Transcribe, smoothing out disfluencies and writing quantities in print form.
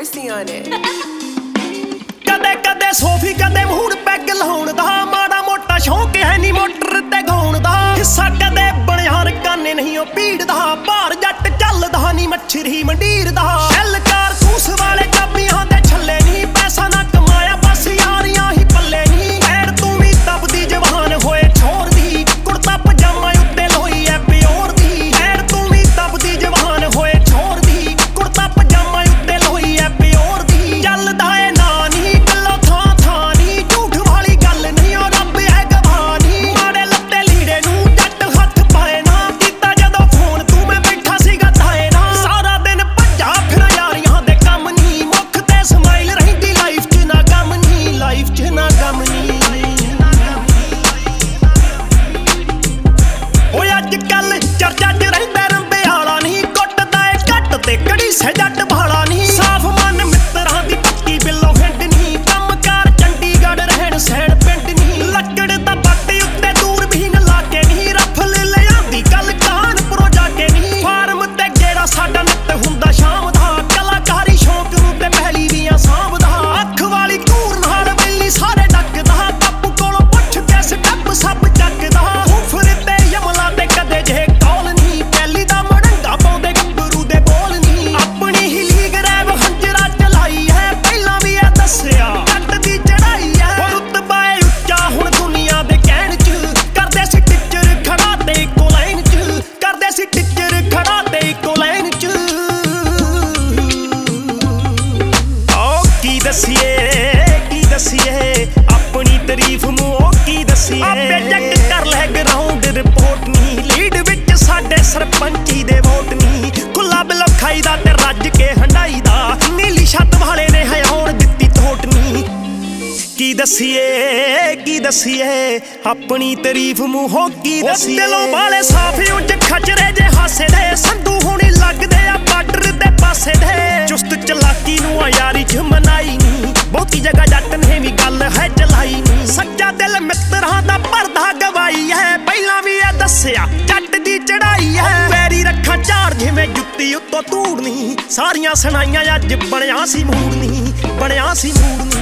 mercy on it. ਕਦੇ ਕਦੇ ਸੋਫੀ ਕਦੇ ਮੂਡ ਪੈਗ ਲਾਉਣ ਦਾ ਮਾੜਾ ਮੋਟਾ ਸ਼ੌਂਕ ਹੈ ਨੀ ਮੋਟਰ ਤੇ ਗਾਉਣ ਦਾ ਹਿੱਸਾ ਕਦੇ ਬਣਿਆ ਰਕਾਨੇ ਨਹੀਂ ਉਹ ਭੀੜ ਦਾ ਭਾਰ ਜੱਟ ਚੱਲਦਾ ਨੀ ਮੱਛਰੀ ਮੰਡੀਰ ਦਾ ਐਲਕਾਰ ਕੂਸ ਵਾਲੇ ਚਾਬੀਆਂ ਦੇ ਛੱਲੇ ਨਹੀਂ ਪੈਸਾ ਨਾ ਕਮਾਇਆ ਬਸ ਯਾਰੀਆਂ ਹੀ ਪੱਲੇ ਨਹੀਂ ਐੜ ਤੂੰ ਵੀ ਤਪਦੀ ਜਵਾਨ ਹੋਏ ਛੋਰ ਦੀ ਕੁੜਤਾ ਪਜਾਮਾ ਉੱਤੇ ਲੋਈ ਐ ਪਿਓਰ ਦੀ ਐੜ ਤੂੰ ਵੀ ਤਪਦੀ ਜਵਾਨ ਹੋਏ ਛੋਰ ਦੀ ਕੁੜਤਾ ਪਜਾਮਾ ਉੱਤੇ ਲੋਈ ਐ ਪਿਓਰ ਦੀ ਚੱਲਦਾ ਏ ਨਾ ਨੀ ਕੱਲੋ ਥਾਂ ਥਾਂ ਨੀ ਝੂਠ ਵਾਲੀ ਗੱਲ ਨਹੀਂ ਉਹ ਰੱਬ ਐ ਗਵਾਹ ਨੀ ਮਾੜੇ ਲੱਤੇ ਲੀੜੇ ਨੂੰ ਜੱਟ ਹੱਥ ਪਾਏ ਨਾ ਕੀਤਾ ਜਦੋਂ ਫੋਨ ਤੂੰ ਮੈਂ ਬੈਠਾ ਸੀਗਾ ਤਾਏ ਨਾ ਸਾਰਾ ਦਿਨ ਭੱਜਾ ਫਿਰ ਯਾਰੀਆਂ ਦੇ ਕੰਮ ਨੀ ਮੁੱਖ ਤੇ ਸਮਾਈਲ ਰਹਿੰਦੀ ਲਾਈਫ 'ਚ ਨਾ ਗਮ ਨੀ ਲਾਈਫ 'ਚ ਨਾ ਗਮ ਨੀ ਓਏ ਅੱਜ ਕੱਲ ਚਰਚਾ 'ਚ ਰਹਿੰਦਾ ਰੰਬੇ ਵਾਲਾ ਨਹੀਂ ਕੁੱਟਦਾ ਏ ਘੱਟ ਤੇ ਕੜੀ ਸੇ ਜੱਟ ਭਾਲਾ ਨਹੀਂ ਸਾਫ ਮਨ ਮਿੱਤਰਾਂ ਦੀ ਪੱਕੀ ਬਿੱਲੋ ਹਿੰਡ ਨਹੀਂ ਕੰਮਕਾਰ ਚੰਡੀਗੜ੍ਹ ਰਹਿਣ ਸੈਣ ਪਿੰਡ ਨਹੀਂ ਲੱਕੜ ਦਾ ਬੱਟੀ ਉੱਤੇ ਦੂਰਬੀਨ ਲਾ ਕੇ ਨਹੀਂ ਰਫਲ ਲਿਆਂਦੀ ਗੱਲ ਕਾਨਪੁਰੋਂ ਜਾ ਕੇ ਨਹੀਂ ਫਾਰਮ ਤੇ ਗੇੜਾ ਸਾਡਾ ਨਿੱਤ ਹੁੰਦਾ ਸ਼ਾਮ ਦਾ ਕਲਾਕਾਰੀ ਸ਼ੌਂਕ ਨੂੰ ਤੇ ਪਹਿਲੀ ਵੀਆਂ ਸਾਂਭਦਾ ਅੱਖ ਵਾਲੀ ਘੂਰ ਨਾਲ ਬੈਲੀ ਸਾਰੇ ਡੱਕਦਾ ਬਾਪੂ ਕੋਲੋਂ ਪੁੱਛ ਕੇ ਸਟੈਪ ਸਭ ਚੱਕਦਾ ਉਫਰ ਤੇ ਯਮਲਾ ਤੇ ਕਦੇ ਜੇ ਕੌਲ ਨਹੀਂ ਪਹਿਲੀ ਦਾ ਮੜੰਗਾ ਪਾਉਂਦੇ ਗੱਭਰੂ ਦੇ ਬੋਲ ਨਹੀਂ ਆਪਣੀ ਹੀ ਲੀਗ ਰੈਵ ਹੰਜਰਾ ਚਲਾਈ ਹੈ ਪਹਿਲਾਂ ਵੀ ਇਹ ਦੱਸਿਆ ਜੱਟ ਦੀ ਚੜਾਈ ਹੈ ਰੁਤਬਾ ਏ ਉੱਚਾ ਹੁਣ ਦੁਨੀਆ ਦੇ ਕਹਿਣ 'ਚ ਕਰਦੇ ਸੀ ਟੀਚਰ ਖੜਾ ਤੇ ਇੱਕੋ ਲਾਈਨ 'ਚ ਕਰਦੇ ਸੀ ਟੀਚਰ ਖੜਾ ਤੇ ਇੱਕੋ ਲਾਈਨ 'ਚ ਓ ਕੀ ਦਸੀਏ ਆਪਣੀ ਤਾਰੀਫ ਮੂੰਹੋਂ ਕੀ ਦਸੀਏ ਆਪੇ ਚੈੱਕ ਕਰ ਲੈ ਗਰਾਊਂਡ ਰਿਪੋਰਟ ਨਹੀਂ ਲੀਡ ਵਿੱਚ ਸਾਡੇ ਸਰਪੰਚੀ ਦੇ ਵੋਟ ਨਹੀਂ ਖੁੱਲਾ ਬਿਲੋ ਖਾਈਦਾ ਤੇ ਰੱਜ ਕੇ ਹੰਡਾਈ ਦਾ ਨੀਲੀ ਛੱਤ ਵਾਲੇ ਨੇ ਹਯਾਉਣ ਦਿੱਤੀ ਥੋਟ ਨਹੀਂ ਕੀ ਦਸੀਏ ਆਪਣੀ ਤਾਰੀਫ ਮੂੰਹੋਂ ਕੀ ਦਸੀਏ ਦਿਲੋਂ ਵਾਲੇ ਸਾਫੇ ਉੱਚ ਖਚਰੇ ਜੇ ਹਾਸੇ ਦੇ ਸੰਧੂ ਹੁਣੀ ਲੱਗਦੇ ਆ ਬਾਰਡਰ ਦੇ ਪਾਸੇ ਦੇ ਚੁਸਤ ਚਲਾਕੀ ਨੂੰ ਆ ਯਾਰੀ 'ਚ ਮਨਾਈ ਨਹੀਂ ਬਹੁਤੀ ਜਗ੍ਹਾ ਜੱਟ ਨੇ ਵੀ ਗੱਲ ਹੈ ਚਲਾਈ ਨਹੀਂ ਸੱਚਾ ਦਿਲ ਮਿੱਤਰਾਂ ਦਾ ਭਰਦਾ ਗਵਾਈ ਹੈ ਪਹਿਲਾਂ ਵੀ ਇਹ ਦੱਸਿਆ ਜੱਟ ਦੀ ਚੜਾਈ ਹੈ ਪੈਰੀ ਰੱਖਾਂ ਝਾੜ ਜਿਵੇਂ ਜੁੱਤੀ ਉੱਤੋਂ ਧੂੜਨੀ ਸਾਰੀਆਂ ਸੁਣਾਈਆਂ ਅੱਜ ਬਣਿਆ ਸੀ ਮੂਡ ਨਹੀਂ